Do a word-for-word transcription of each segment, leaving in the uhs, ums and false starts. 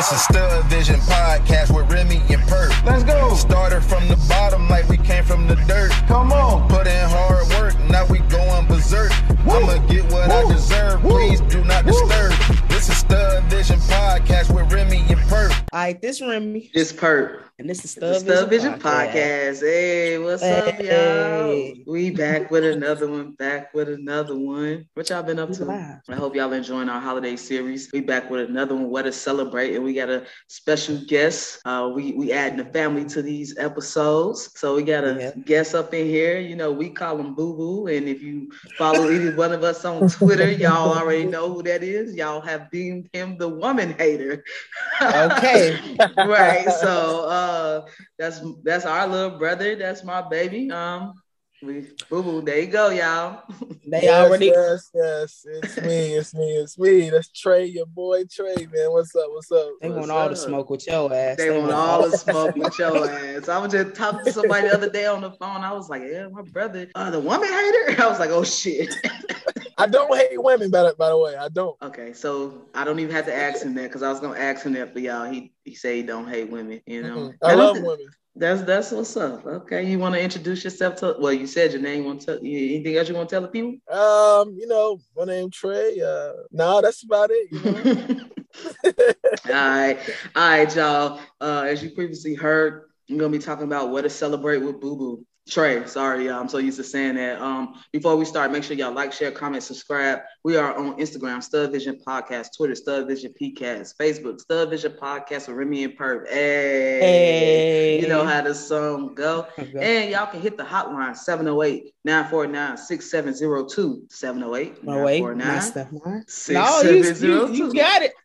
This is Stud Vision Podcast with Remy and Perp. Let's go. Started from the bottom like we came from the dirt. Come on. Put in hard work, now we going berserk. Woo. I'ma get what Woo. I deserve, Woo. please do not Woo. disturb. This is Stud Vision Podcast with Remy and Perp. All right, this Remy. This Perp. And this is The Stud, Stud Vision, Vision Podcast. Podcast. Hey, what's up, Hey. y'all? We back with another one. Back with another one. What y'all been up to? Wow. I hope y'all enjoying our holiday series. We back with another one. What to celebrate? And we got a special guest. Uh, we we adding the family to these episodes. So we got a Yeah. guest up in here. You know, we call him Boo Boo. And if you follow either one of us on Twitter, y'all already know who that is. Y'all have deemed him the woman hater. Okay. Right. So uh that's that's our little brother. That's my baby. Um we Boo Boo, there you go, y'all. They yes, already. Yes, yes. It's me. It's me. It's me. That's Trey, your boy Trey, man. What's up? What's up? They What's want all the up? smoke with your ass. They want all the smoke with your ass. I was just talking to somebody the other day on the phone. I was like, yeah, my brother, uh, the woman hater. I was like, oh shit. I don't hate women, by the, by the way. I don't. Okay, so I don't even have to ask him that because I was gonna ask him that for y'all. He he say he don't hate women, you know. Mhm. I love don't- women. That's that's what's up. Okay, you want to introduce yourself to? Well, you said your name. Want to tell anything else you want to tell the people? Um, you know, my name Trey. Uh, no, that's about it. You know. all right, all right, y'all. Uh, as you previously heard, I'm gonna be talking about what to celebrate with Boo Boo. Trey, sorry, y'all. I'm so used to saying that. Um, before we start, make sure y'all like, share, comment, subscribe. We are on Instagram, Stud Vision Podcast, Twitter, Stud Vision Pcast, Facebook, Stud Vision Podcast with Remy and Perp. Hey, Hey. you know how the song go. Okay. And y'all can hit the hotline seven oh eight, nine four nine, six seven zero two. seven oh eight, No, nine wait. four Not nine, stuff. No, six you, seven zero you, two. you got it.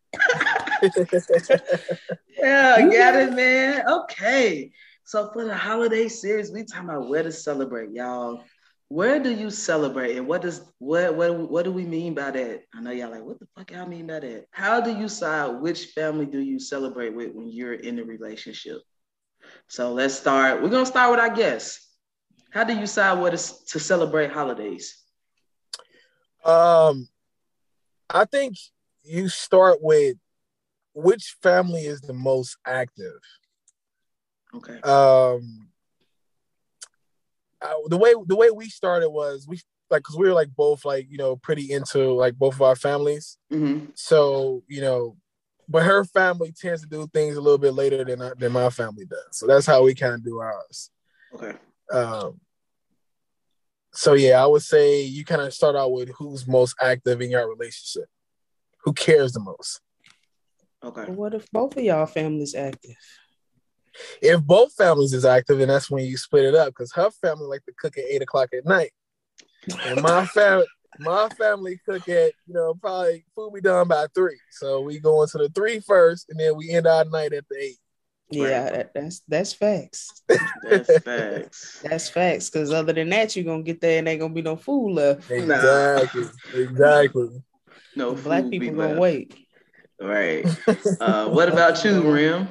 Yeah, You got got it, man. Okay. So for the holiday series, we talking about where to celebrate, y'all. Where do you celebrate, and what does what what what do we mean by that? I know y'all like, what the fuck y'all mean by that? How do you decide which family do you celebrate with when you're in a relationship? So let's start. We're gonna start with our guests. How do you decide what is to celebrate holidays? Um, I think you start with which family is the most active. Okay. Um, I, the way the way we started was we like because we were like both like you know pretty into like both of our families. Mm-hmm. So you know, but her family tends to do things a little bit later than I- than my family does. So that's how we kind of do ours. Okay. Um, so yeah, I would say you kind of start out with who's most active in your relationship, who cares the most. Okay. But what if both of y'all families active? If both families is active, then that's when you split it up because her family like to cook at eight o'clock at night, and my family, my family cook at you know probably food be done by three. So we go into the three first, and then we end our night at the eight. Yeah, Right. that, that's that's facts. That's facts. That's facts. Because other than that, you're gonna get there and ain't gonna be no food left. Exactly, exactly. No The black food be people gonna left. wait. Right. Uh, what about you, Rim?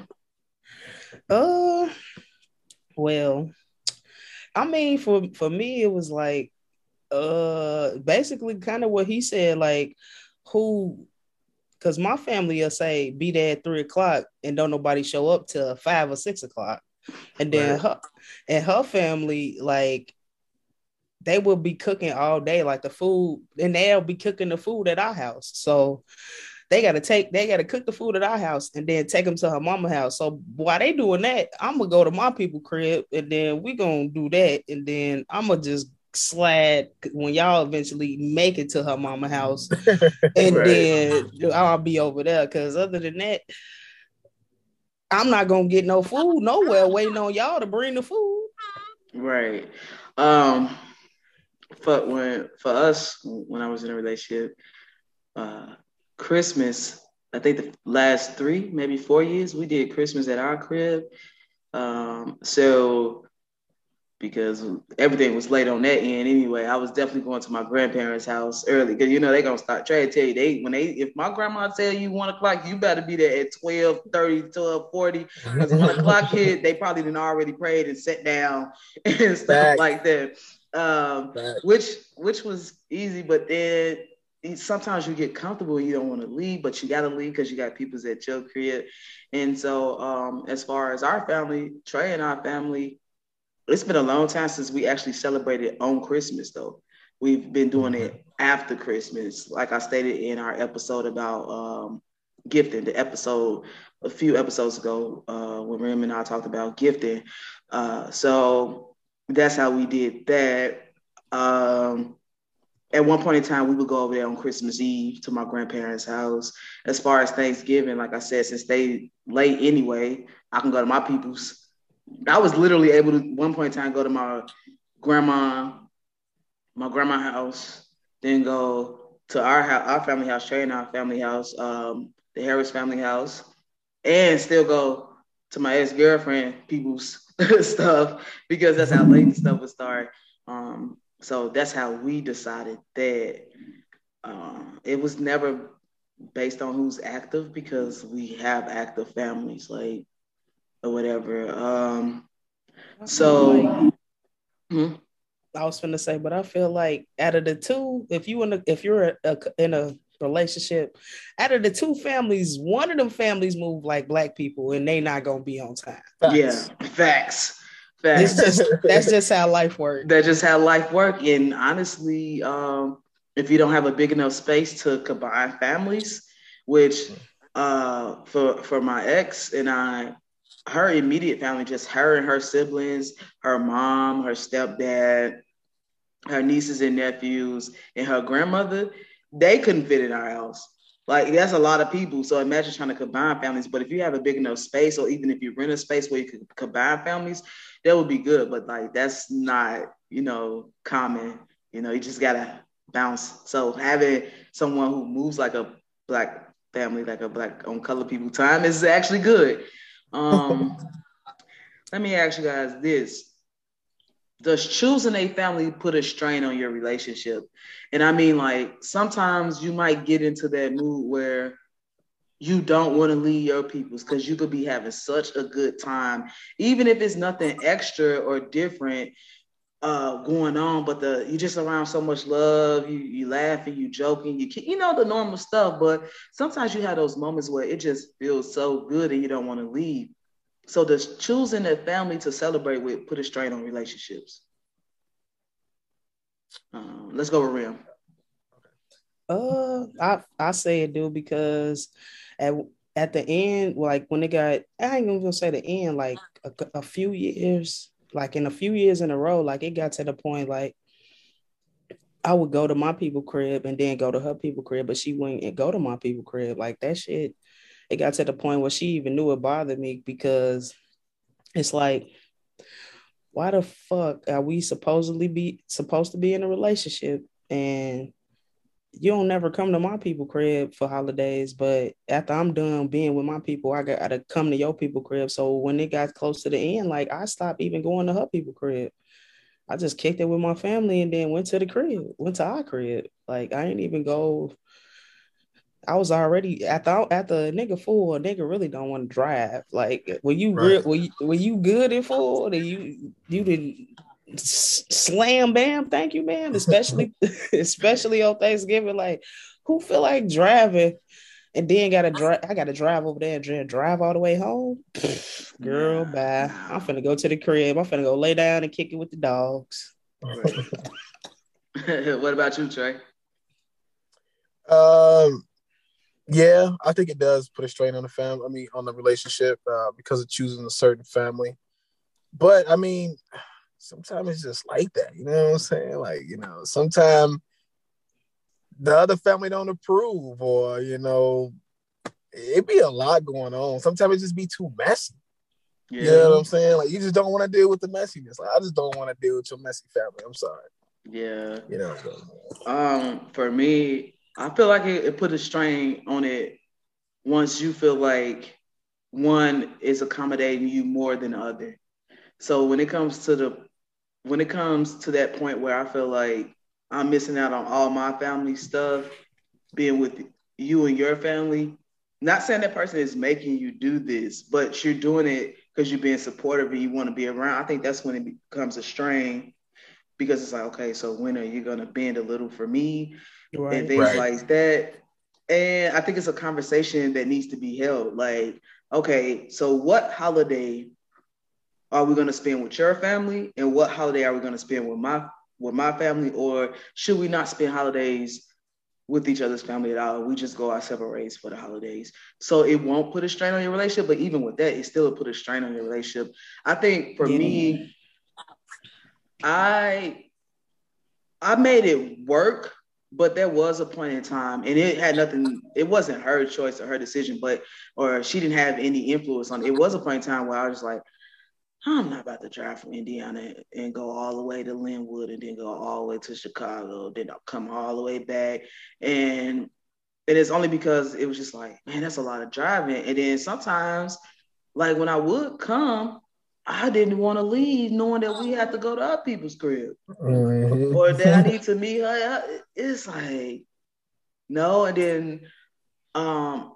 Uh, well, I mean, for for me, it was like, uh, basically kind of what he said, like, who, because my family will say be there at three o'clock and don't nobody show up till five or six o'clock, and then Right. her and her family like. They will be cooking all day, like the food, and they'll be cooking the food at our house. So they gotta take, they gotta cook the food at our house and then take them to her mama house. So while they doing that, I'm gonna go to my people crib and then we gonna do that, and then I'm gonna just slide when y'all eventually make it to her mama house, and Right. then I'll be over there. Because other than that, I'm not gonna get no food nowhere waiting on y'all to bring the food. Right. Um. For when for us when I was in a relationship, uh, Christmas. I think the last three, maybe four years, we did Christmas at our crib. Um. So because everything was late on that end anyway, I was definitely going to my grandparents' house early because you know they gonna start trying to tell you they when they if my grandma tell you one o'clock, you better be there at twelve thirty, twelve forty. Because one o'clock hit, they probably done already prayed and sat down and stuff Facts. like that. Um, Facts. which which was easy, but then sometimes you get comfortable, you don't want to leave, but you got to leave because you got people's at your crib. And so, um, as far as our family, Trey and our family, it's been a long time since we actually celebrated on Christmas, though. We've been doing it after Christmas, like I stated in our episode about um, gifting, the episode a few episodes ago uh, when Rim and I talked about gifting. Uh, so that's how we did that. Um, at one point in time, we would go over there on Christmas Eve to my grandparents' house. As far as Thanksgiving, like I said, since they late anyway, I can go to my people's. I was literally able to, one point in time, go to my grandma, my grandma's house, then go to our house, our family house, Trey and our family house, um, the Harris family house, and still go to my ex-girlfriend people's stuff because that's how late the stuff would start. Um, so that's how we decided that um, it was never based on who's active because we have active families, like, or whatever. Um, so, Like, hmm? I was finna say, but I feel like out of the two, if you in a, if you're a, a, in a relationship, out of the two families, one of them families move like black people, and they not gonna be on time. Facts. Yeah, facts, It's facts. just that's just how life works. That's just how life works. And honestly, um, if you don't have a big enough space to combine families, which uh, for for my ex and I, her immediate family, just her and her siblings, her mom, her stepdad, her nieces and nephews, and her grandmother, they couldn't fit in our house. Like, that's a lot of people. So imagine trying to combine families. But if you have a big enough space, or even if you rent a space where you could combine families, that would be good. But like, that's not, you know, common. You know, you just gotta bounce. So having someone who moves like a black family, like a black on color people time is actually good. Um, let me ask you guys this. Does choosing a family put a strain on your relationship? And I mean, like, sometimes you might get into that mood where you don't want to leave your peoples because you could be having such a good time, even if it's nothing extra or different uh, going on, but the you just around so much love, you you laughing, you joking, you you know the normal stuff. But sometimes you have those moments where it just feels so good and you don't want to leave. So does choosing a family to celebrate with put a strain on relationships? Um, let's go with Rim. Uh, I I say it do because at at the end, like when it got, I ain't even gonna say the end, like a, a few years, like in a few years in a row, like it got to the point like I would go to my people crib and then go to her people crib, but she wouldn't go to my people crib. Like that shit, it got to the point where she even knew it bothered me because it's like, why the fuck are we supposedly be supposed to be in a relationship and you don't never come to my people crib for holidays, but after I'm done being with my people, I got to come to your people crib. So when it got close to the end, like I stopped even going to her people crib. I just kicked it with my family and then went to the crib, went to our crib. Like I ain't even go. I was already at the at the nigga full. A nigga really don't want to drive. Like when you real, Right. when you, when you good at full, then you you didn't slam bam. Thank you, man. Especially especially on Thanksgiving. Like who feel like driving and then gotta drive? I gotta drive over there and dri- drive all the way home. Girl, bye. I'm finna go to the crib. I'm finna go lay down and kick it with the dogs. Right. What about you, Trey? Um, yeah, I think it does put a strain on the family. I mean, on the relationship uh, because of choosing a certain family. But I mean, sometimes it's just like that. You know what I'm saying? Like, you know, sometimes the other family don't approve, or you know, it be a lot going on. Sometimes it just be too messy. Yeah. You know what I'm saying? Like, you just don't want to deal with the messiness. Like, I just don't want to deal with your messy family. I'm sorry. Yeah. You know. Um, for me, I feel like it, it put a strain on it once you feel like one is accommodating you more than the other. So when it comes to the when it comes to that point where I feel like I'm missing out on all my family stuff, being with you and your family, not saying that person is making you do this, but you're doing it because you're being supportive and you want to be around. I think that's when it becomes a strain because it's like, okay, so when are you going to bend a little for me? Right. and things Right. like that. And I think it's a conversation that needs to be held. Like, okay, so what holiday are we going to spend with your family, and what holiday are we going to spend with my with my family, or should we not spend holidays with each other's family at all? We just go our separate ways for the holidays. So it won't put a strain on your relationship, but even with that, it still put a strain on your relationship. I think for Yeah. me, I I made it work, but there was a point in time, and it had nothing, it wasn't her choice or her decision, but or she didn't have any influence on it. It was a point in time where I was like, I'm not about to drive from Indiana and go all the way to Linwood and then go all the way to Chicago, then I'll come all the way back. And it is only because it was just like, man, that's a lot of driving. And then sometimes, like when I would come, I didn't want to leave knowing that we had to go to other people's crib Mhm. or that I need to meet her. It's like, no. And then um,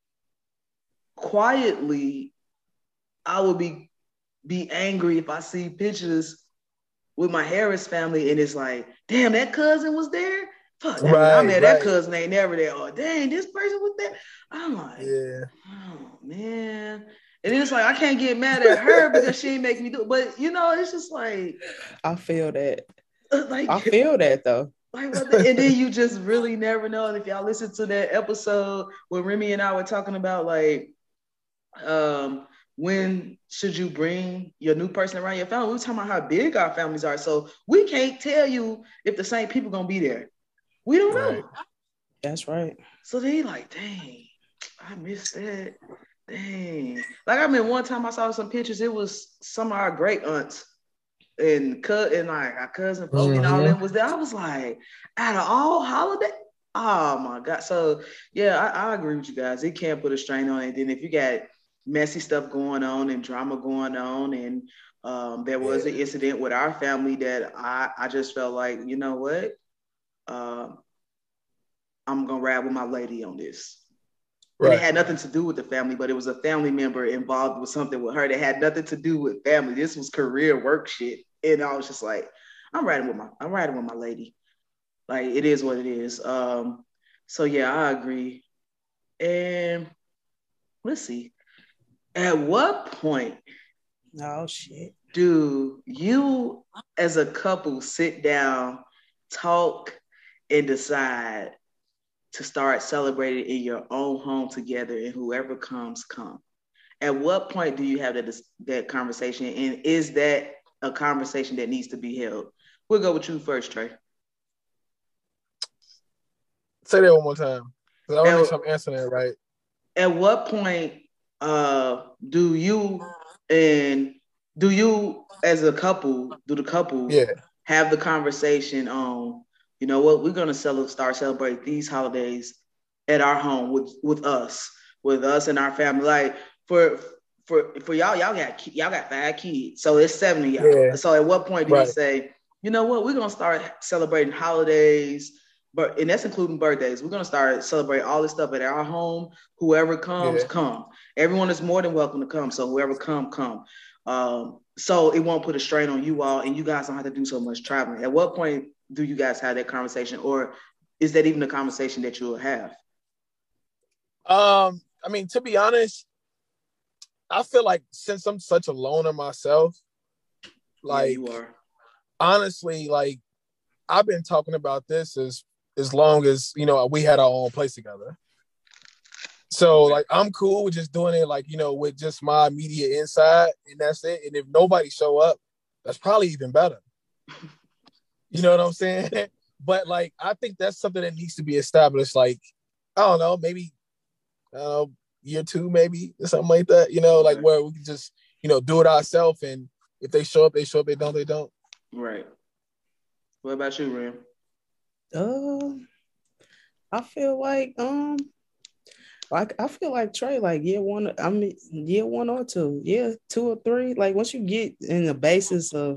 quietly, I would be be angry if I see pictures with my Harris family and it's like, damn, that cousin was there. Fuck, that mean I'm Right, there. That right. cousin ain't never there. Oh, dang, this person was there. I'm like, Yeah. oh man. And then it's like I can't get mad at her because she ain't make me do it. But you know, it's just like, I feel that. like I feel that though. Like what the, and then you just really never know. And if y'all listen to that episode where Remy and I were talking about like, um. when should you bring your new person around your family? We were talking about how big our families are. So we can't tell you if the same people gonna be there. We don't know. Right. That's right. So they like, dang, I missed that. Dang. Like I mean, one time I saw some pictures, it was some of our great aunts and cut and like our cousin Foley and all Mhm. them was there. I was like, out of all holiday. Oh my God. So yeah, I, I agree with you guys. It can't put a strain on it. Then if you got messy stuff going on and drama going on. And um, there was an incident with our family that I, I just felt like, you know what? Uh, I'm going to ride with my lady on this. And Right. it had nothing to do with the family, but it was a family member involved with something with her that had nothing to do with family. This was career work shit. And I was just like, I'm riding with my, I'm riding with my lady. Like, it is what it is. Um, so yeah, I agree. And let's see. At what point Oh shit. do you as a couple sit down, talk, and decide to start celebrating in your own home together and whoever comes, come? At what point do you have that, that conversation? And is that a conversation that needs to be held? We'll go with you first, Trey. Say that one more time. 'Cause I want to make At, sure I'm answering that right. at what point uh, do you and do you as a couple, do the couple Yeah. have the conversation on, you know what, we're going to cel- start celebrate these holidays at our home with, with us, with us and our family. Like for for for y'all, y'all got y'all got five kids, so it's seven of y'all. Yeah. So at what point do Right. you say, you know what, we're going to start celebrating holidays, but and that's including birthdays. We're going to start celebrating all this stuff at our home. Whoever comes, Yeah. come. Everyone is more than welcome to come. So whoever come, come. Um, so it won't put a strain on you all, and you guys don't have to do so much traveling. At what point do you guys have that conversation, or is that even a conversation that you'll have? Um, I mean, to be honest, I feel like since I'm such a loner myself, like yeah, you are. honestly, like I've been talking about this as as long as you know we had our own place together. So like I'm cool with just doing it like you know with just my immediate inside, and that's it. And if nobody show up, that's probably even better. You know what I'm saying? But like I think that's something that needs to be established. Like I don't know, maybe uh, year two, maybe or something like that. You know, like Right. where we can just you know do it ourselves, and if they show up, they show up. They don't, they don't. Right. What about you, Ram? Uh, I feel like um, like I feel like Trey, like year one. I mean, year one or two, yeah, two or three. Like once you get in the basis of,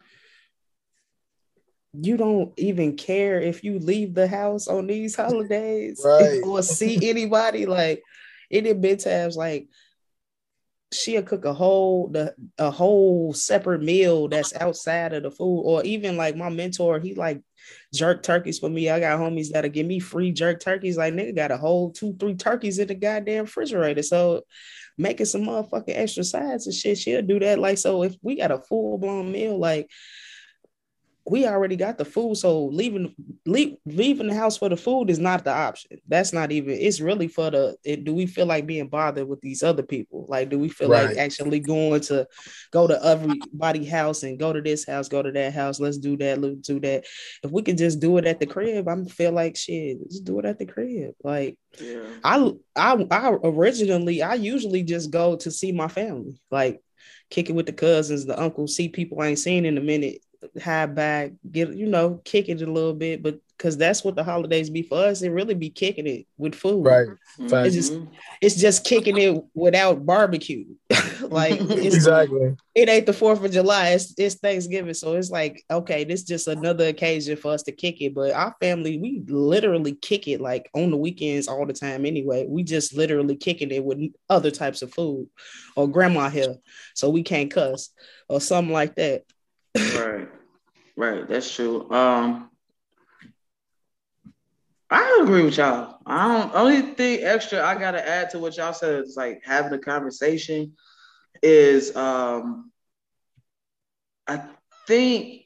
you don't even care if you leave the house on these holidays Right. or see anybody. Like it had been times like she'll cook a whole the a whole separate meal that's outside of the food. Or even like my mentor, he like jerk turkeys for me. I got homies that'll give me free jerk turkeys. Like, nigga got a whole two, three turkeys in the goddamn refrigerator. So making some motherfucking extra sides and shit, she'll do that. Like, so if we got a full blown meal, like, we already got the food, so leaving leave, leaving the house for the food is not the option. That's not even. It's really for the. It, do we feel like being bothered with these other people? Like, do we feel Right. like actually going to go to everybody's house and go to this house, go to that house? Let's do that. Let's do that. If we could just do it at the crib, I'm feel like shit. Just do it at the crib. Like, Yeah. I I I originally I usually just go to see my family, like kick it with the cousins, the uncles, see people I ain't seen in a minute. High back, get you know, kick it a little bit, but because that's what the holidays be for us. It really be kicking it with food, Right. Mhm. It's just it's just kicking it without barbecue. Like, it's, Exactly. it ain't the Fourth of July. It's it's Thanksgiving, so it's like, okay, this is just another occasion for us to kick it. But our family, we literally kick it like on the weekends all the time. Anyway, we just literally kicking it with other types of food, or grandma here, so we can't cuss or something like that. Right. Right. That's true. Um, I agree with y'all. I don't. Only thing extra I gotta add to what y'all said is like having a conversation is um, I think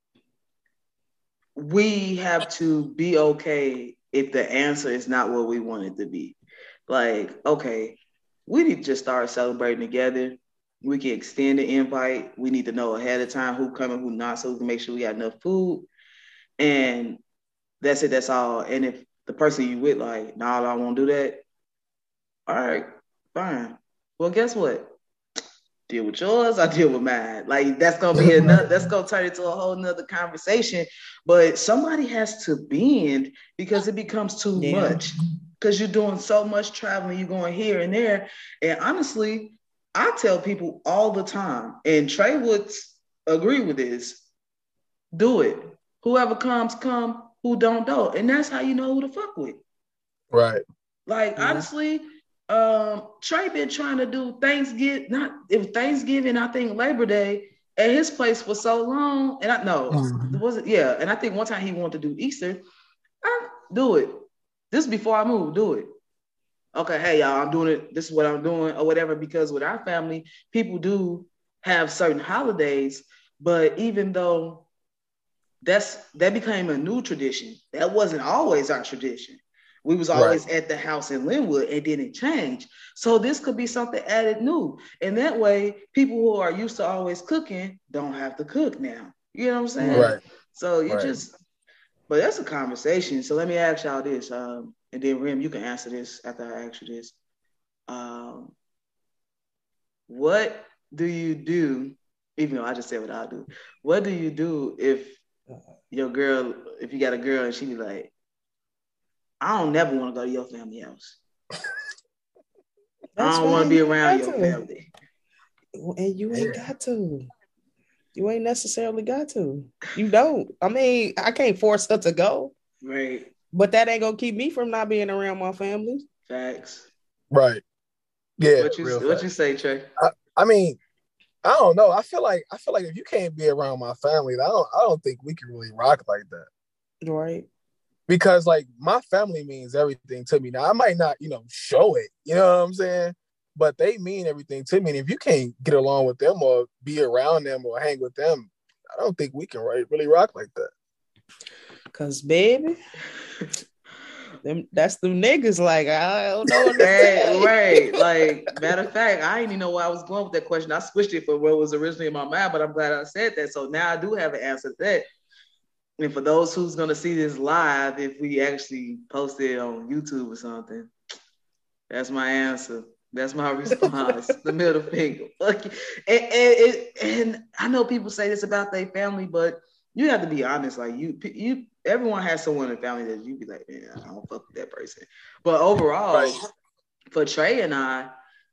we have to be okay if the answer is not what we want it to be. Like, okay, we need to just start celebrating together. We can extend the invite. We need to know ahead of time who coming, who not, so we can make sure we got enough food. And that's it. That's all. And if the person you with like, nah, I won't do that. All right, fine. Well, guess what? Deal with yours, I deal with mine. Like, that's gonna be another. That's gonna turn into a whole nother conversation. But somebody has to bend because it becomes too Yeah. much. Because you're doing so much traveling, you're going here and there. And honestly, I tell people all the time, and Trey would agree with this, do it. Whoever comes, come. Who don't, don't. And that's how you know who to fuck with. Right. Like, Mhm. honestly, um, Trey been trying to do Thanksgiving, not if Thanksgiving, I think Labor Day at his place for so long. And I know, Mhm. was it? Yeah. And I think one time he wanted to do Easter. I, do it. This is before I move, do it. Okay, hey y'all, I'm doing it. This is what I'm doing, or whatever. Because with our family, people do have certain holidays, but even though that's that became a new tradition, that wasn't always our tradition. We was always at the house in Linwood, and then it changed. So this could be something added new, and that way, people who are used to always cooking don't have to cook now. You know what I'm saying? Right. So you Right. just, but that's a conversation. So let me ask y'all this. Um, And then Rim, you can answer this after I ask you this. Um, what do you do, even though I just said what I do, what do you do if your girl, if you got a girl and she be like, I don't never want to go to your family house. I don't want to be around your family. And you ain't got to. You ain't necessarily got to. You don't. I mean, I can't force her to go. Right. But that ain't gonna keep me from not being around my family. Facts. Right. Yeah. What you real what facts. you say, Trey? I, I mean, I don't know. I feel like I feel like if you can't be around my family, I don't I don't think we can really rock like that. Right. Because like my family means everything to me. Now I might not, you know, show it, you know what I'm saying? But they mean everything to me. And if you can't get along with them or be around them or hang with them, I don't think we can really, really rock like that. Cause baby, them that's them niggas. Like, I don't know what to Right, say. right. Like, matter of fact, I didn't even know where I was going with that question. I switched it from what was originally in my mind, but I'm glad I said that. So now I do have an answer to that. And for those who's gonna see this live, if we actually post it on YouTube or something, that's my answer. That's my response. The middle finger. Fuck you. And, and, and, and I know people say this about their family, but you have to be honest. Like you, you, everyone has someone in the family that you be like, man, I don't fuck with that person. But overall, Right. for Trey and I,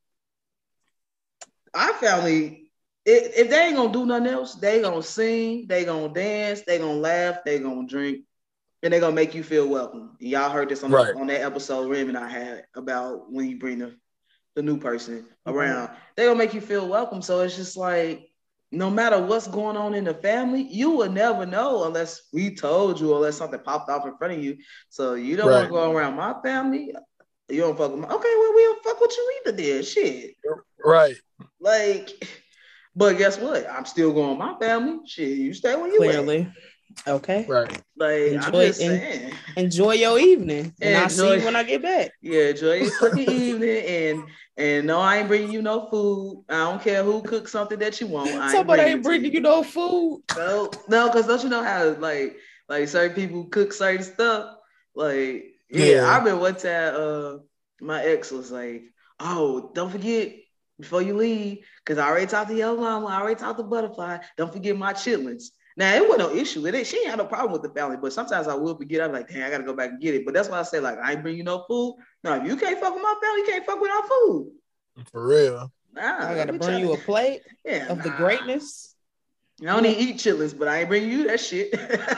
our family, if, if they ain't gonna do nothing else, they gonna sing, they gonna dance, they gonna laugh, they gonna drink, and they gonna make you feel welcome. Y'all heard this on, Right. the, on that episode Rim and I had about when you bring the the new person around, they gonna make you feel welcome. So it's just like, no matter what's going on in the family, you will never know unless we told you, or unless something popped off in front of you. So you don't Right. want to go around my family. You don't fuck with my, okay, well, we don't fuck with you either then. Shit. Right. Like, but guess what? I'm still going with my family. Shit, you stay where you Clearly. at. Okay. Right. Like, I'm Enjoy just en- saying. Enjoy your evening. And Yeah, I'll see enjoy- you when I get back. Yeah, enjoy your fucking evening. And and no, I ain't bringing you no food. I don't care who cooks something that you want. I ain't Somebody bringing ain't it to bringing you no food. No, no, because don't you know how like like certain people cook certain stuff? Like, yeah, Yeah. I remember one time uh my ex was like, oh, don't forget before you leave, because I already talked to your mama, I already talked to Butterfly, don't forget my chitlins. Now it wasn't no issue with it. She ain't had no problem with the family, but sometimes I will forget. I'm like, dang, I gotta go back and get it. But that's why I say, like, I ain't bring you no food. No, if you can't fuck with my family, you can't fuck with our food. For real. Nah, I gotta we bring tryna- you a plate yeah, of the nah. greatness. I don't even eat chitlins, but I ain't bringing you that shit.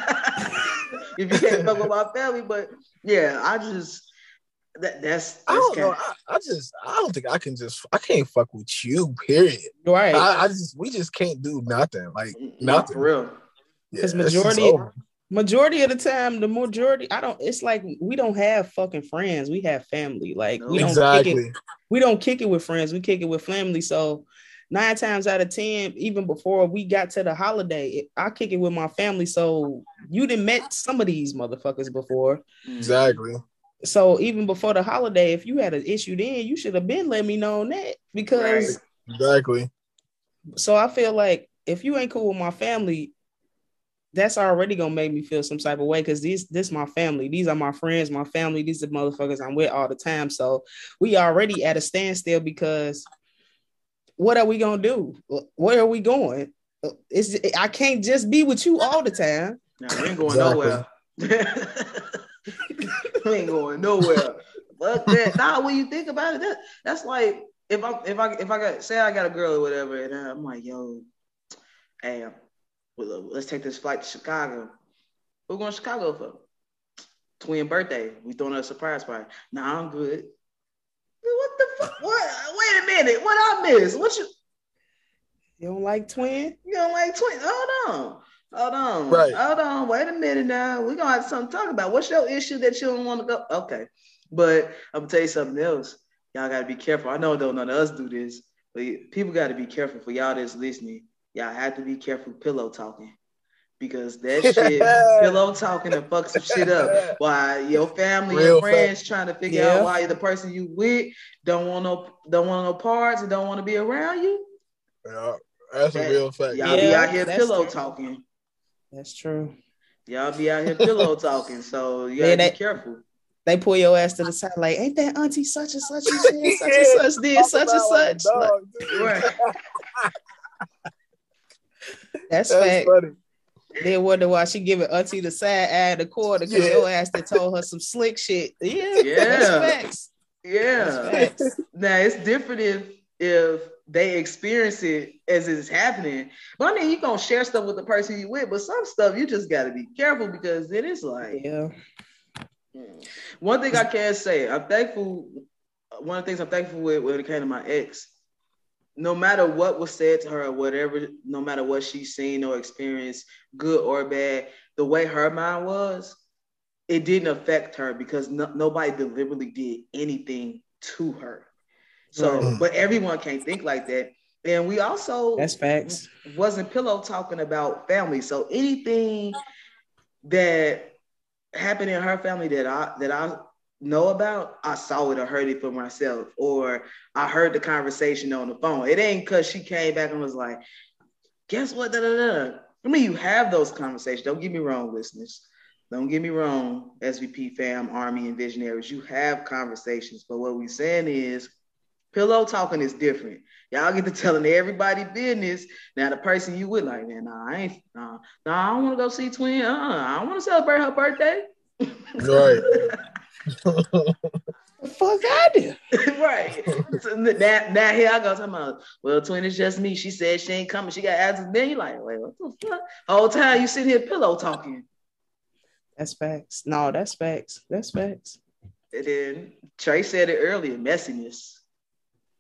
If you can't fuck with my family, but yeah, I just that that's, that's I don't kinda, know. I, I just I don't think I can just I can't fuck with you. Period. Right. I, I just we just can't do nothing. Like not nothing. for real. Yeah, 'Cause it's just majority- over. Majority of the time, the majority, I don't, it's like we don't have fucking friends. We have family. Like we don't kick Exactly. it. We don't kick it with friends. We kick it with family. So nine times out of ten, even before we got to the holiday, it, I kick it with my family. So you done met some of these motherfuckers before. Exactly. So even before the holiday, if you had an issue then, you should have been letting me know on that. Because Right. Exactly. so I feel like if you ain't cool with my family, that's already gonna make me feel some type of way, because these this my family. These are my friends, my family. These are the motherfuckers I'm with all the time. So we already at a standstill, because what are we gonna do? Where are we going? It's I can't just be with you all the time. Now we ain't going Exactly. nowhere. We ain't going nowhere. But that, nah, when you think about it, that, that's like if I if I if I got say I got a girl or whatever, and I'm like, yo, hey, well, let's take this flight to Chicago. We're going to Chicago for twin birthday. We throwing a surprise party. Nah, I'm good. What the fuck? What? Wait a minute. What I miss? What you? You don't like twin? You don't like twin? Hold on. Hold on. Right. Hold on. Wait a minute now. We're going to have something to talk about. What's your issue that you don't want to go? Okay. But I'm going to tell you something else. Y'all got to be careful. I know don't none of us do this, but people got to be careful. For y'all that's listening, y'all have to be careful pillow talking. Because that shit, pillow talking and fuck some shit up. Why your family Real and friends fact. trying to figure Yeah. out why the person you with don't want no don't want no parts and don't want to be around you. Yeah, that's a That- real fact. Y'all be Yeah, out here that's pillow true. talking. That's true. Y'all be out here pillow talking. So you Yeah, gotta that- be careful. They pull your ass to the side, like, ain't that auntie such and such? You said such and such did Talk such and about like a such. Like, dog, too. Right. that's, That's fact. funny. They wonder why she giving auntie the side eye of the quarter, because Yeah. your ass that told her some slick shit. Yeah, Yeah. that's facts. Yeah. That's facts. Now it's different if if they experience it as it's happening. But I mean, you gonna share stuff with the person you with, but some stuff you just gotta be careful because it is like Yeah. one thing I can say, I'm thankful. One of the things I'm thankful with when it came to my ex, no matter what was said to her or whatever, no matter what she's seen or experienced, good or bad, the way her mind was, it didn't affect her because no, nobody deliberately did anything to her. So, Right. but everyone can't think like that. And we also That's facts. wasn't pillow talking about family. So anything that happened in her family that I that I know about, I saw it or heard it for myself, or I heard the conversation on the phone. It ain't because she came back and was like, guess what? Da, da, da. I mean, you have those conversations. Don't get me wrong, listeners. Don't get me wrong, S V P fam, Army, and Visionaries. You have conversations, but what we're saying is pillow talking is different. Y'all get to telling everybody business. Now the person you with, like, man, nah, I ain't, nah, nah, I don't want to go see Twin. Uh, I don't want to celebrate her birthday. Right. The fuck I do. Right. So now, now here I go talking about, well, Twin, it's just me. She said she ain't coming. She got absence. Then you like, wait, what the fuck? Whole time you sit here pillow talking. That's facts. No, that's facts. That's facts. And then Trey said it earlier, messiness.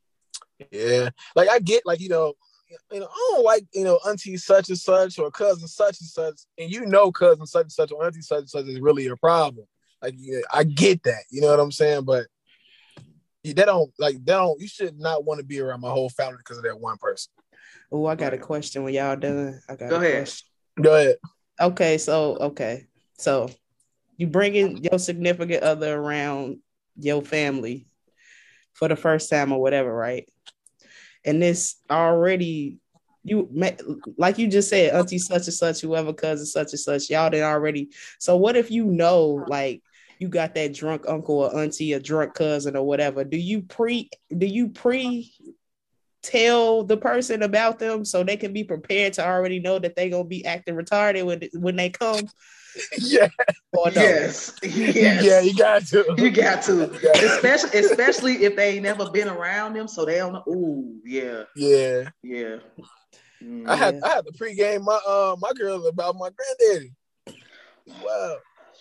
Yeah, like I get, like you know, you know, I don't like you know auntie such and such or cousin such and such, and you know cousin such and such or auntie such and such is really a problem. Like yeah, I get that, you know what I'm saying, but they don't like they don't. You should not want to be around my whole family because of that one person. Oh, I got a question when y'all done. I got Go a ahead. question. Go ahead. Okay, so okay, so you bringing your significant other around your family for the first time or whatever, right? And this already you met, like you just said, auntie such and such, whoever cousin such and such, y'all did already. So what if you know, like you got that drunk uncle or auntie, a drunk cousin or whatever? Do you pre do you pre tell the person about them so they can be prepared to already know that they gonna be acting retarded when when they come? Yeah. Or no? Yes, yes. Yeah, you got to. You got to, You got to. especially especially if they ain't never been around them, so they don't know. Ooh, yeah, Yeah. yeah. Mm. I had Yeah. I had to pregame my uh my girl about my granddaddy. Wow.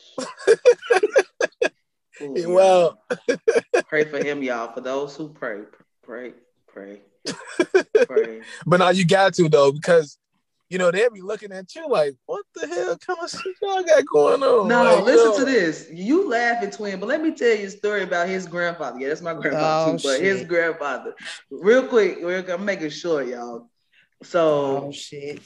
Ooh, Yeah, yeah. wow. Pray for him, y'all. For those who pray, pray, pray, pray. But now you got to though, because you know they'll be looking at you like, what the hell kind of shit y'all got going on? No, Like, you listen know, to this. You laughing, twin, but let me tell you a story about his grandfather. Yeah, that's my grandfather Oh, too, but his shit. grandfather. Real quick, real quick, I'm making sure, y'all. So Oh shit.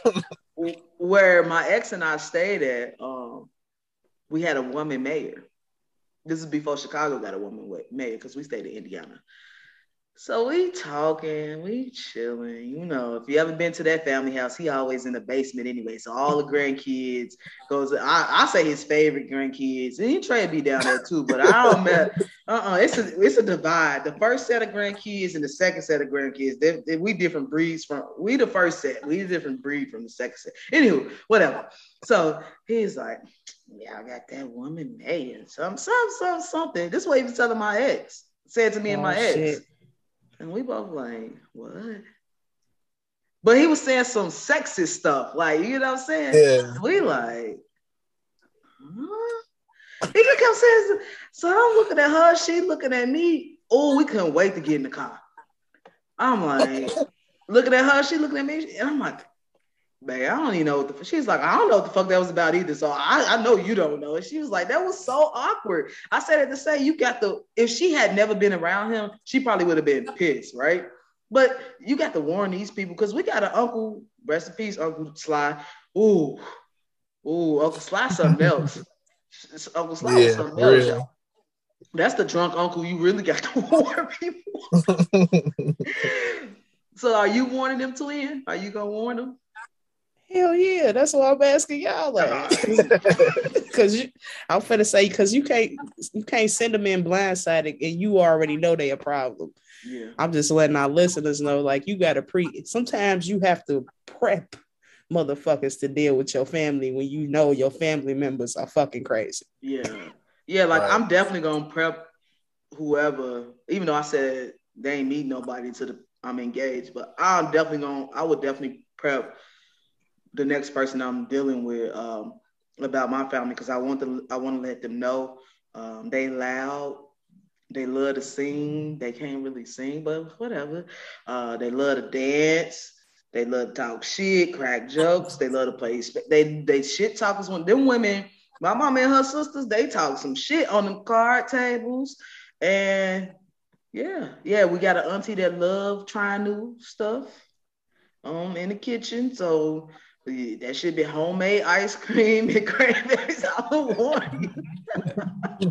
where my ex and I stayed at, um, we had a woman mayor. This is before Chicago got a woman mayor because we stayed in Indiana. So we talking, we chilling. You know, if you ever been to that family house, he always in the basement anyway. So all the grandkids goes. I, I say his favorite grandkids, and he try to be down there too. But I don't know. Uh-uh, it's a it's a divide. The first set of grandkids and the second set of grandkids. They, they, we different breeds from. We the first set. We a different breed from the second set. Anywho, whatever. So he's like, yeah, I got that woman made some some some something. This is what he was telling my ex. Said to me and Oh, my ex. shit. And we both like, what? But he was saying some sexist stuff, like, you know what I'm saying? Yeah. We like, huh? He just kept saying, so I'm looking at her, she looking at me. Oh, we couldn't wait to get in the car. I'm like, looking at her, she looking at me, and I'm like, babe, I don't even know what the fuck. She's like, I don't know what the fuck that was about either. So I, I know you don't know. And she was like, that was so awkward. I said it to say, you got the, if she had never been around him, she probably would have been pissed, right? But you got to warn these people because we got an uncle, rest in peace, Uncle Sly. Ooh, ooh, Uncle Sly something else. Uncle Sly was Yeah, something else, real. y'all. That's the drunk uncle you really got to warn people. So are you warning them, twin? Are you gonna warn them? Hell yeah, that's why I'm asking y'all. Like, because you, I'm finna say, because you can't, you can't send them in blindsided, and you already know they a problem. Yeah, I'm just letting our listeners know, like, you gotta pre. Sometimes you have to prep motherfuckers to deal with your family when you know your family members are fucking crazy. yeah, yeah. Like Right. I'm definitely gonna prep whoever, even though I said they ain't meet nobody to the I'm engaged, but I'm definitely gonna. I would definitely prep the next person I'm dealing with um, about my family because I want to I want to let them know um, they loud, they love to sing, they can't really sing, but whatever. Uh, they love to dance, they love to talk shit, crack jokes, they love to play. They they shit talkers. When them women, my mom and her sisters, they talk some shit on them card tables, and yeah, yeah, we got an auntie that love trying new stuff um in the kitchen, so. That should be homemade ice cream and cranberries. I don't want you.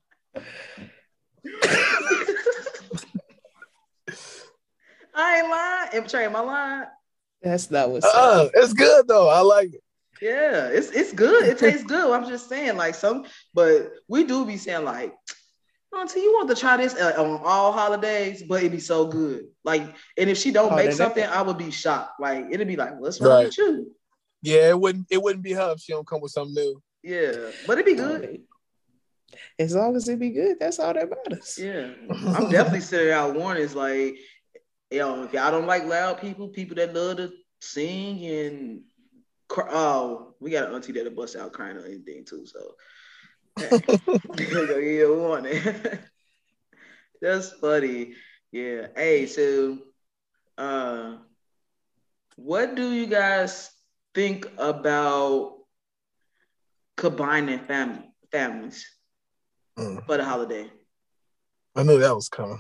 I ain't lying. Am Trey, am I lying? That's not what's Uh, up. it's good though. I like it. Yeah, it's it's good. It tastes good. I'm just saying, like some, but we do be saying like, Auntie, you want to try this uh, on all holidays, but it'd be so good. Like, and if she don't Oh, make that- something, I would be shocked. Like, it'd be like, what's wrong Right. with you? Yeah, it wouldn't it wouldn't be her if she don't come with something new. Yeah, but it'd be good. As long as it be good, that's all that matters. Yeah, I'm definitely sending out warnings like, yo, if y'all don't like loud people, people that love to sing and cry, oh, we got an auntie that'll bust out crying or anything too. So, hey, go get a warning. That's funny. Yeah. Hey, so uh what do you guys think about combining family families Mm. for the holiday? I knew that was coming.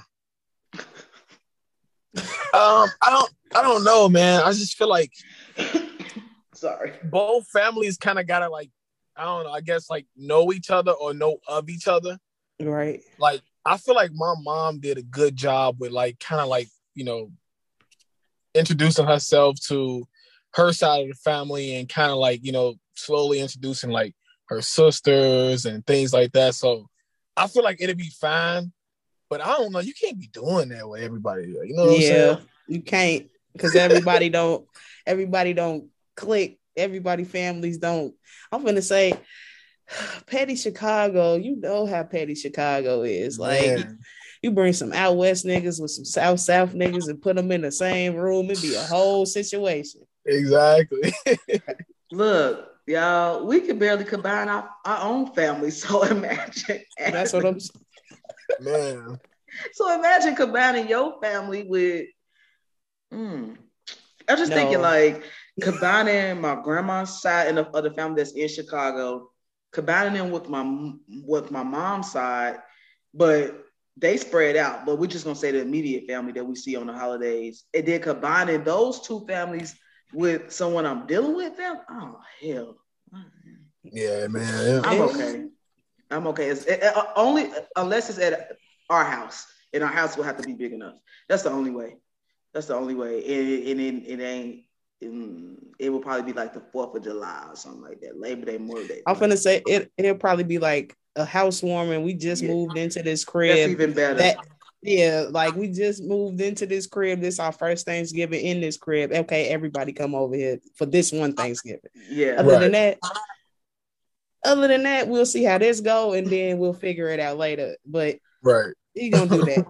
Um, I don't, I don't know, man. I just feel like Sorry. both families kind of gotta like, I don't know. I guess like know each other or know of each other. Right. Like, I feel like my mom did a good job with like kind of like you know introducing herself to her side of the family and kind of like you know slowly introducing like her sisters and things like that. So I feel like it'd be fine. But I don't know. You can't be doing that with everybody. You know what Yeah, I'm saying? you can't because everybody don't everybody don't click. Everybody families don't. I'm gonna say petty Chicago. You know how petty Chicago is. Like you, Man. you bring some out west niggas with some south south niggas and put them in the same room. It'd be a whole situation. Exactly. Look, y'all, we can barely combine our, our own families. So imagine. That's what I'm. Man. So imagine combining your family with. Mm, I'm just No. thinking like combining my grandma's side and the other family that's in Chicago, combining them with my with my mom's side, but they spread out. But we're just gonna say the immediate family that we see on the holidays, and then combining those two families with someone I'm dealing with. Them, oh hell. Yeah, man. Yeah. I'm okay. I'm okay. It's it, uh, only unless it's at our house, and our house will have to be big enough. That's the only way. That's the only way. And, and it, it ain't. It, it will probably be like the Fourth of July or something like that. Labor Day, Memorial Day. I'm finna say it. It'll probably be like a housewarming. We just Yeah. moved into this crib. That's even better. That, yeah, like we just moved into this crib. This our first Thanksgiving in this crib. Okay, everybody come over here for this one Thanksgiving. Yeah. Other Right. than that, other than that, we'll see how this go, and then we'll figure it out later. But Right. we gonna do that.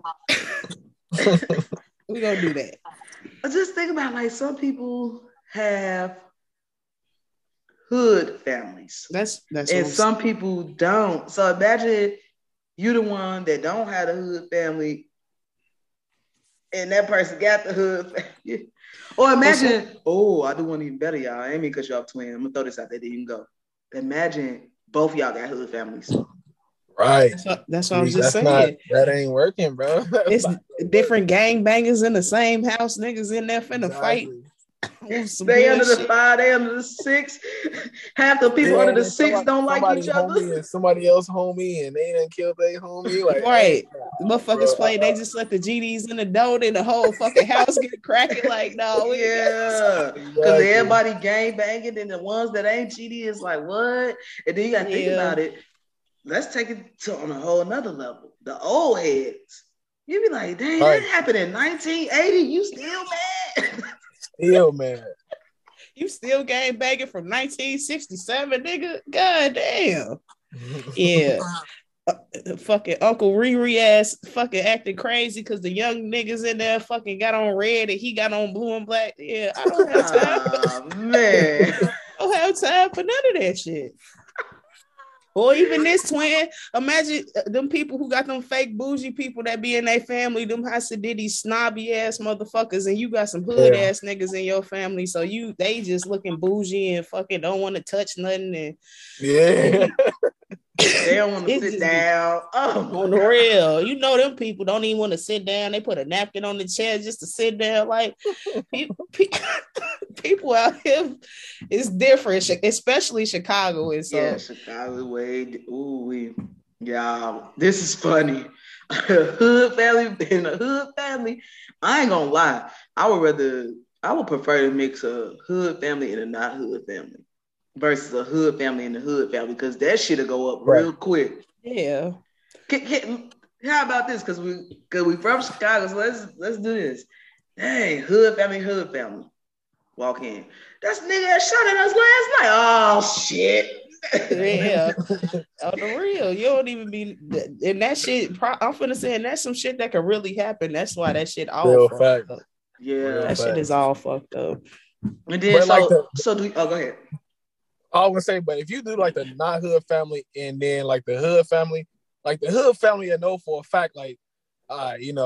we gonna do that. Just think about like some people have hood families. That's that's and what I'm some people don't. So imagine you the one that don't have a hood family, and that person got the hood family. Or imagine, oh, I do one even better, y'all. I ain't mean to cut you off, twin. I'm gonna throw this out there. There you can go. Imagine both y'all got hood families. Right. That's what, that's what I was See, just that's saying. not, that ain't working, bro. That's It's not- different gang bangers in the same house. Niggas in there finna fight. Exactly. Ooh, some They under the bullshit. five, they under the six. Half the people Yeah, under the and six somebody- don't like somebody each homie other. and somebody else homie, and they done killed their homie. Like, Right. hey, Motherfuckers bro, play, they just let the G Ds in the door and the whole fucking house get cracking. Like, no, we Yeah, because Exactly. everybody gang banging, and the ones that ain't G D is like, what? And then you got to think Yeah. about it. Let's take it to on a whole another level. The old heads. You be like, dang, Right. that happened in nineteen eighty. You still mad? Still, man. You still gang banging from nineteen sixty-seven, nigga? God damn. Yeah. Uh, fucking Uncle Riri ass fucking acting crazy because the young niggas in there fucking got on red and he got on blue and black. Yeah, I don't have time. Oh, man. I don't have time for none of that shit. Or even this twin. Imagine uh, them people who got them fake bougie people that be in their family, them Hasididi snobby ass motherfuckers, and you got some hood Yeah. ass niggas in your family. So you they just looking bougie and fucking don't want to touch nothing and Yeah. They don't want to It sit just be- down. Oh, on the real. You know them people don't even want to sit down. They put a napkin on the chair just to sit down. Like people, people out here is different, Chi- especially Chicago is so yeah, Chicago way. Ooh, we, y'all, this is funny. Hood family in a hood family. I ain't gonna lie. I would rather, I would prefer to mix a hood family and a not hood family versus a hood family and a hood family because that shit'll go up Right. real quick. yeah. Can, can, how about this? Because we, cause we from Chicago, so let's let's do this. Dang, hood family, hood family. Walk in. That's the nigga that shot at us last night. Oh shit. Yeah, on the real, you don't even be, and that shit. pro- I'm finna say, and that's some shit that could really happen. That's why that shit all Real fucked fact. up. Yeah. That shit is all fucked up. And then But so like the- so do oh go ahead. I was gonna say, but if you do like the not hood family and then like the hood family, like the hood family, I know for a fact, like, uh, you know,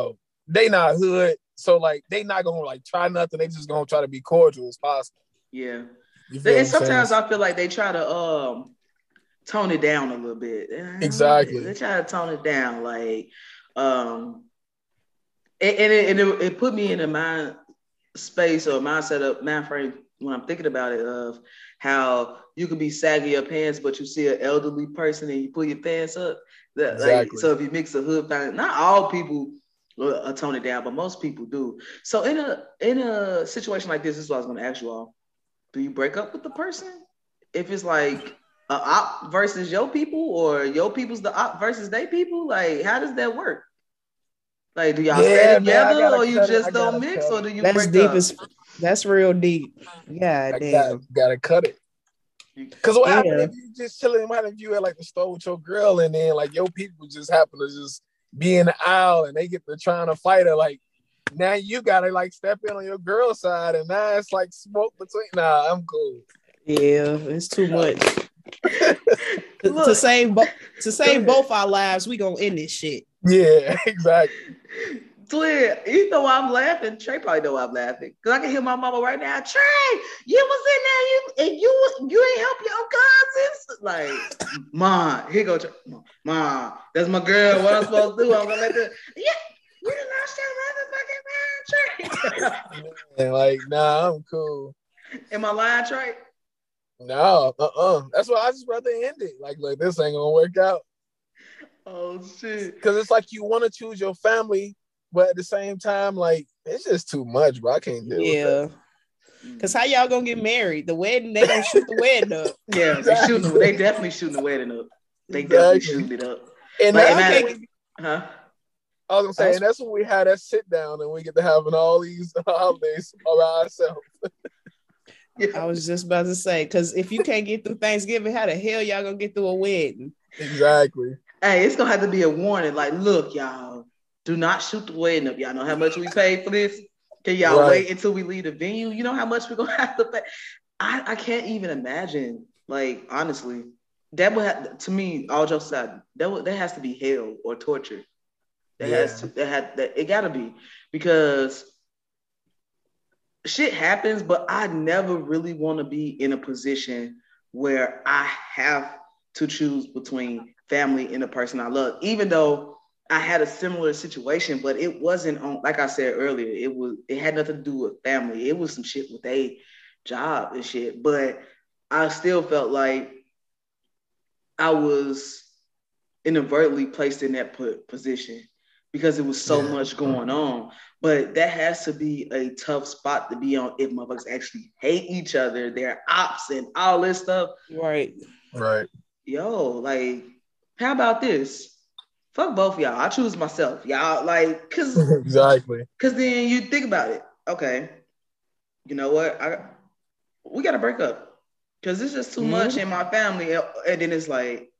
they not hood, so like they not gonna like try nothing. They just gonna try to be cordial as possible. Yeah. You feel And what I'm sometimes saying? I feel like they try to um tone it down a little bit. Exactly. They try to tone it down, like um, and, and, it, and it, it put me in a mind space or mindset of mind frame when I'm thinking about it of how you can be sagging your pants, but you see an elderly person and you pull your pants up. That, Exactly. Like, so if you mix the hood family, not all people uh, tone it down, but most people do. So in a in a situation like this, this is what I was going to ask you all: do you break up with the person if it's like a op versus your people, or your people's the op versus they people? Like, how does that work? Like, do y'all Yeah, stay man, I together, gotta or you cut it. just I don't gotta mix, cut or it. do you That's break deep up? as that's real deep. Yeah, I damn. got gotta cut it. Cause what Yeah. happened if you just chilling? What if you at like the store with your girl and then like your people just happen to just be in the aisle and they get to trying to fight her? Like now you gotta like step in on your girl side and now it's like smoke between. Nah, I'm cool. Yeah, it's too much. to, to Look. save bo- to save both our lives, we gonna end this shit. Yeah, exactly. Twin, you know why I'm laughing. Trey probably know why I'm laughing. Cause I can hear my mama right now. Trey, you was in there, you and you you ain't help your cousins. Like, Mom, here go Trey. Mom, that's my girl. What I'm supposed to do? I'm gonna let the yeah. You done lost your motherfucking mind, Trey. And like, nah, I'm cool. Am I lying, Trey? No, uh-uh. That's why I just rather end it. Like, like this ain't gonna work out. Oh shit. Cause it's like you want to choose your family, but at the same time, like it's just too much, bro. I can't deal with Yeah. that. Cause how y'all gonna get married? The wedding, they gonna shoot the wedding up. Yeah, they shooting. They definitely shooting the wedding up. They Exactly. definitely shooting it up. And Like, that's imagine- what we, huh? I was gonna say, and that's when we had that sit down and we get to having all these holidays all by ourselves. I was just about to say, because if you can't get through Thanksgiving, how the hell y'all gonna get through a wedding? Exactly. Hey, it's gonna have to be a warning. Like, look, y'all, do not shoot the wedding up. Y'all know how much we paid for this? Can y'all Right. wait until we leave the venue? You know how much we're gonna have to pay? I, I can't even imagine. Like, honestly, that would have, to me, all jokes aside, that would, that has to be hell or torture. That Yeah. has to that had that it gotta be, because shit happens, but I never really want to be in a position where I have to choose between family and the person I love, even though I had a similar situation, but it wasn't on, like I said earlier, it was, it had nothing to do with family. It was some shit with a job and shit, but I still felt like I was inadvertently placed in that put position because it was so Yeah. much going on. But that has to be a tough spot to be on if motherfuckers actually hate each other, their ops and all this stuff. Right. Right. Yo, like, how about this? Fuck both of y'all. I choose myself. Y'all, like, cause, Exactly. cause then you think about it. Okay, you know what? I we gotta break up because it's just too Mhm. much in my family. And then it's like,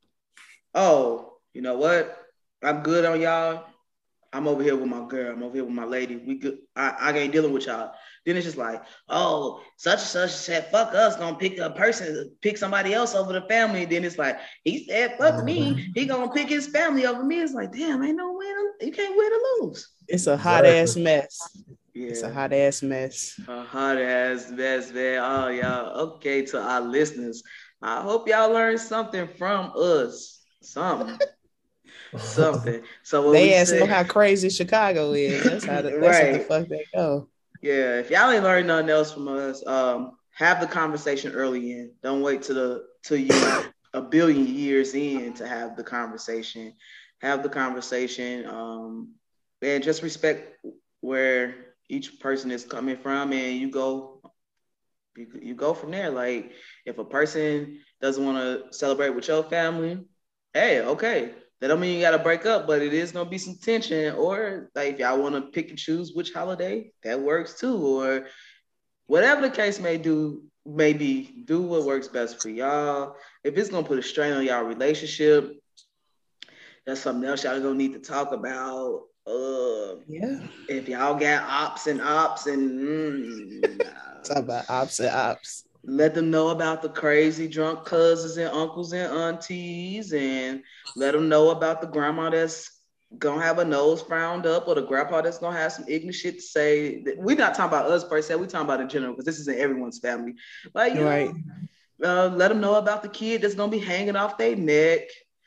oh, you know what? I'm good on y'all. I'm over here with my girl. I'm over here with my lady. We good. I, I ain't dealing with y'all. Then it's just like, oh, such and such said, fuck us, gonna pick a person, pick somebody else over the family. Then it's like, he said, fuck me. He gonna pick his family over me. It's like, damn, ain't no win. You can't win or lose. It's a hot ass mess. Yeah. It's a hot ass mess. A hot ass mess, man. Oh, y'all. Okay, to our listeners, I hope y'all learned something from us. Something. Something. So what They we ass say, know how crazy Chicago is. That's how the, that's Right. what the fuck they go. yeah, if y'all ain't learned nothing else from us, um, have the conversation early in. Don't wait to the till you a billion years in to have the conversation. Have the conversation, um, and just respect where each person is coming from, and you go, you, you go from there. Like, if a person doesn't want to celebrate with your family, hey, okay. That don't mean you gotta break up, but it is gonna be some tension. Or like, if y'all want to pick and choose which holiday, that works too. Or whatever the case may do, maybe do what works best for y'all. If it's gonna put a strain on y'all relationship, that's something else y'all gonna need to talk about. Uh, Yeah. if y'all got ops and ops and mm, Talk about ops and ops. let them know about the crazy drunk cousins and uncles and aunties, and let them know about the grandma that's gonna have a nose frowned up, or the grandpa that's gonna have some ignorant shit to say. We're not talking about us per se. We're talking about in general because this isn't everyone's family. Like, you Right. know, uh, let them know about the kid that's gonna be hanging off their neck.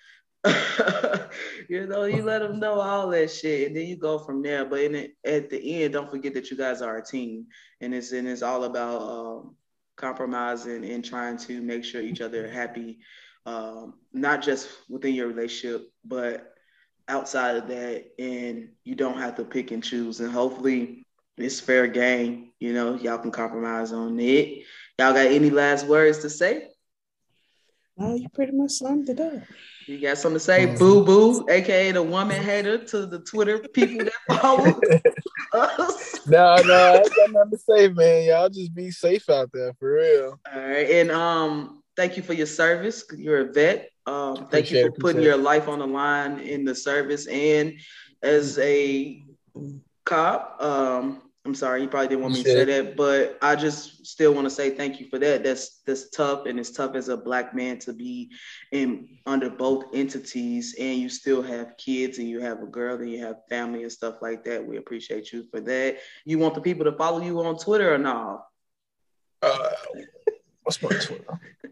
You know, you let them know all that shit, and then you go from there. But in it, at the end, don't forget that you guys are a team, and it's and it's all about um, compromising and trying to make sure each other are happy, um, not just within your relationship, but outside of that, and you don't have to pick and choose. And hopefully, it's fair game. You know, y'all can compromise on it. Y'all got any last words to say? Oh, you pretty much summed it up. You got something to say, Boo Boo, aka the woman hater, to the Twitter people that follow us? No, no, I ain't got nothing to say, man. Y'all just be safe out there, for real. All right, and um, thank you for your service. You're a vet. Um, thank Appreciate you it, for putting appreciate your life on the line in the service, and as a cop. Um, I'm sorry, you probably didn't want me to say that, but I just still want to say thank you for that. That's that's tough, and it's tough as a Black man to be in under both entities, and you still have kids, and you have a girl, and you have family and stuff like that. We appreciate you for that. You want the people to follow you on Twitter or not? Uh, what's my Twitter?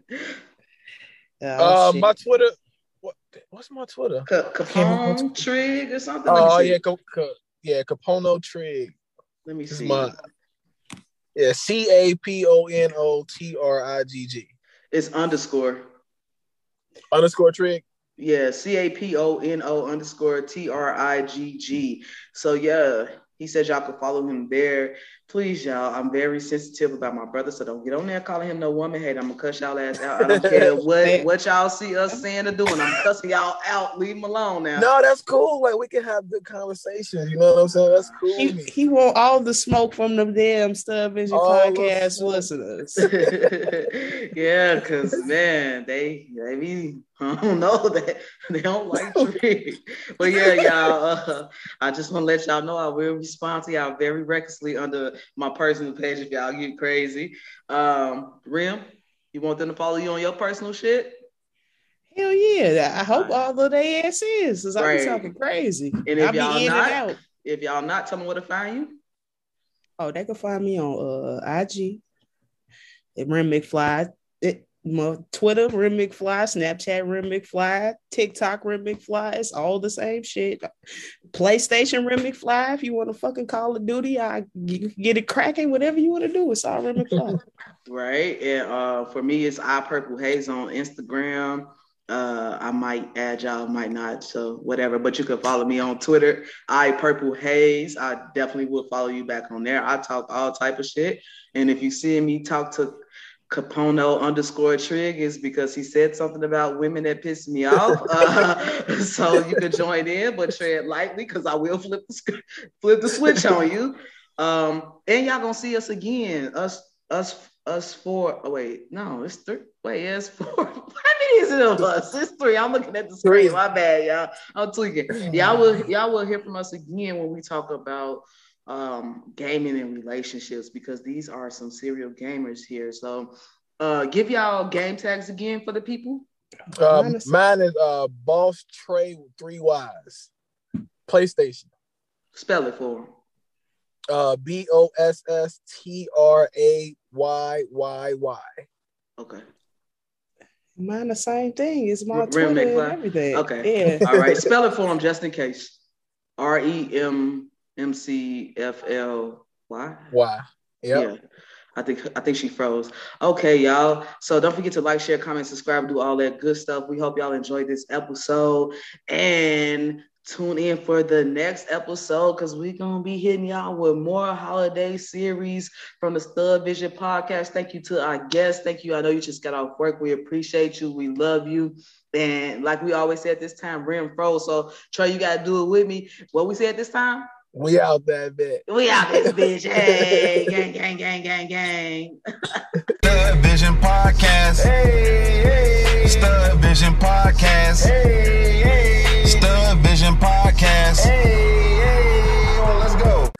Oh, uh, shit. my Twitter. What? What's my Twitter? C- Capone Trig or something? Oh yeah, Cap- Cap- yeah, Capono Trig. Let me This see. is my yeah, C A P O N O T R I G G. It's underscore. Underscore Trig. Yeah, C A P O N O underscore T R I G G. So yeah, he said y'all could follow him there. Please, y'all. I'm very sensitive about my brother, so don't get on there calling him no woman hate. I'm gonna cuss y'all ass out. I don't care what, what y'all see us saying or doing. I'm cussing y'all out. Leave him alone now. No, that's cool. Like we can have good conversations. You know what I'm saying? That's cool. He, he want all the smoke from the damn Stub Vision All the podcast smoke. listeners. Yeah, because man, they they be I don't know that they don't like Trig. But yeah, y'all. Uh, I just want to let y'all know I will respond to y'all very recklessly under my personal page if y'all get crazy. Um, Rim, you want them to follow you on your personal shit? Hell yeah. I hope Right. all of their ass is, because I Right. be talking crazy. And if I be y'all in not- and out. If y'all not, tell them where to find you. Oh, they can find me on uh, I G at Rim McFly. It, my Twitter, Rim McFly, Snapchat, Rim McFly, TikTok, Rim McFly. It's all the same shit. PlayStation, Rim McFly. If you want to fucking Call of Duty, I you can get it cracking. Whatever you want to do, it's all Rim McFly. Right. And uh, for me, it's I Purple Haze on Instagram. Uh, I might add y'all, might not, so whatever. But you can follow me on Twitter, I Purple Haze. I definitely will follow you back on there. I talk all type of shit, and if you see me talk to Capono underscore Trig, is because he said something about women that pissed me off. Uh, so you can join in, but tread lightly because I will flip the flip the switch on you. Um, and y'all gonna see us again. Us, us, us four. Oh wait, no, it's three. Wait, yeah, it's four. How many is it of us? It's three. I'm looking at the screen. Three. My bad, y'all. I'm tweaking. Y'all will, y'all will hear from us again when we talk about um gaming and relationships, because these are some serial gamers here. So uh give y'all game tags again for the people. Uh, Mine is- mine is uh Boss Trey with three Y's. PlayStation. Spell it for them. Uh B O S S T R A Y Y Y. Okay. Mine the same thing. It's my Rim Twitter McFly? and everything. Okay. Yeah. All right. Spell it for them just in case. R E M M C F L Y. Y. Yep. Yeah. I think I think she froze. Okay, y'all. So don't forget to like, share, comment, subscribe, do all that good stuff. We hope y'all enjoyed this episode, and tune in for the next episode, because we're gonna be hitting y'all with more holiday series from the Stud Vision podcast. Thank you to our guests. Thank you. I know you just got off work. We appreciate you. We love you. And like we always say at this time, Rim froze. So Trey, you gotta do it with me. What we say at this time? We out that bit. We out this bitch. Hey, gang, gang, gang, gang, gang. Stud Vision Podcast. Hey, hey. Stud Vision Podcast. Hey, hey. Stud Vision.